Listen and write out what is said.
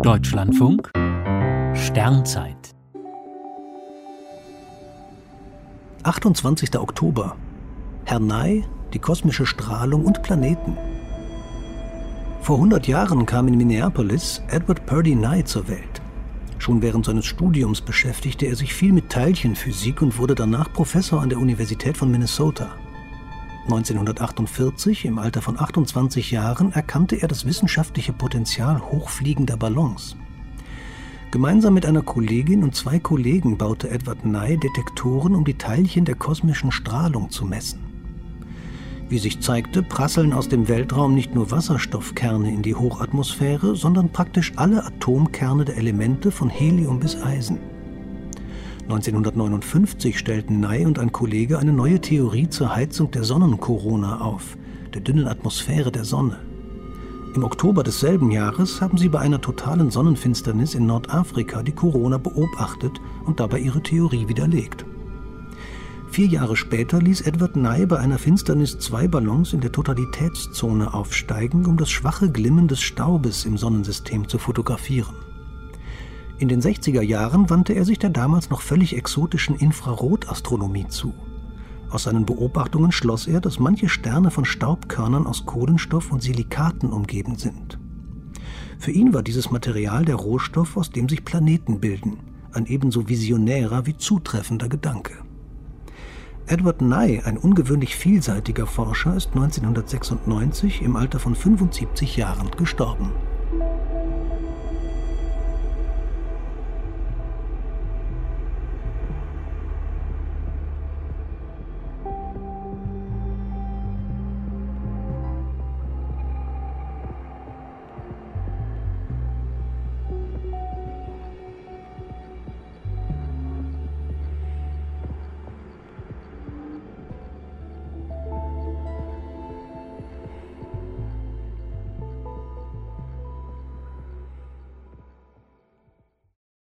Deutschlandfunk Sternzeit 28. Oktober. Herr Nye, die kosmische Strahlung und Planeten. Vor 100 Jahren kam in Minneapolis Edward Purdy Nye zur Welt. Schon während seines Studiums beschäftigte er sich viel mit Teilchenphysik und wurde danach Professor an der Universität von Minnesota. 1948, im Alter von 28 Jahren, erkannte er das wissenschaftliche Potenzial hochfliegender Ballons. Gemeinsam mit einer Kollegin und 2 Kollegen baute Edward Nye Detektoren, um die Teilchen der kosmischen Strahlung zu messen. Wie sich zeigte, prasseln aus dem Weltraum nicht nur Wasserstoffkerne in die Hochatmosphäre, sondern praktisch alle Atomkerne der Elemente von Helium bis Eisen. 1959 stellten Nye und ein Kollege eine neue Theorie zur Heizung der Sonnenkorona auf, der dünnen Atmosphäre der Sonne. Im Oktober desselben Jahres haben sie bei einer totalen Sonnenfinsternis in Nordafrika die Korona beobachtet und dabei ihre Theorie widerlegt. 4 Jahre später ließ Edward Nye bei einer Finsternis 2 Ballons in der Totalitätszone aufsteigen, um das schwache Glimmen des Staubes im Sonnensystem zu fotografieren. In den 60er Jahren wandte er sich der damals noch völlig exotischen Infrarotastronomie zu. Aus seinen Beobachtungen schloss er, dass manche Sterne von Staubkörnern aus Kohlenstoff und Silikaten umgeben sind. Für ihn war dieses Material der Rohstoff, aus dem sich Planeten bilden, ein ebenso visionärer wie zutreffender Gedanke. Edward Nye, ein ungewöhnlich vielseitiger Forscher, ist 1996 im Alter von 75 Jahren gestorben.